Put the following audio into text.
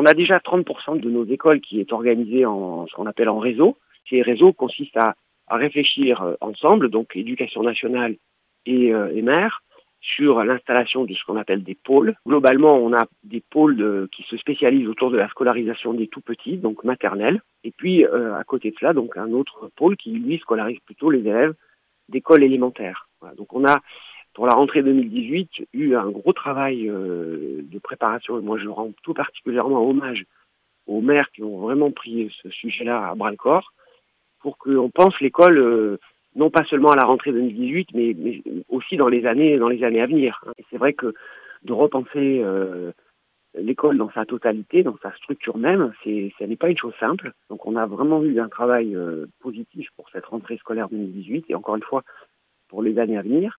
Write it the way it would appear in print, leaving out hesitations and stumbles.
On a déjà 30% de nos écoles qui est organisée en ce qu'on appelle en réseau. Ces réseaux consistent à réfléchir ensemble, donc éducation nationale et maire, sur l'installation de ce qu'on appelle des pôles. Globalement, on a des pôles qui se spécialisent autour de la scolarisation des tout-petits, donc maternelle. Et puis, à côté de cela, donc un autre pôle qui, lui, scolarise plutôt les élèves d'école élémentaire. Voilà. Donc, on a, pour la rentrée 2018, eu un gros travail de préparation. Et moi, je rends tout particulièrement hommage aux maires qui ont vraiment pris ce sujet-là à bras-le-corps pour qu'on pense l'école non pas seulement à la rentrée 2018, mais aussi dans les années à venir. Et c'est vrai que de repenser l'école dans sa totalité, dans sa structure même, ça n'est pas une chose simple. Donc on a vraiment eu un travail positif pour cette rentrée scolaire 2018 et encore une fois pour les années à venir.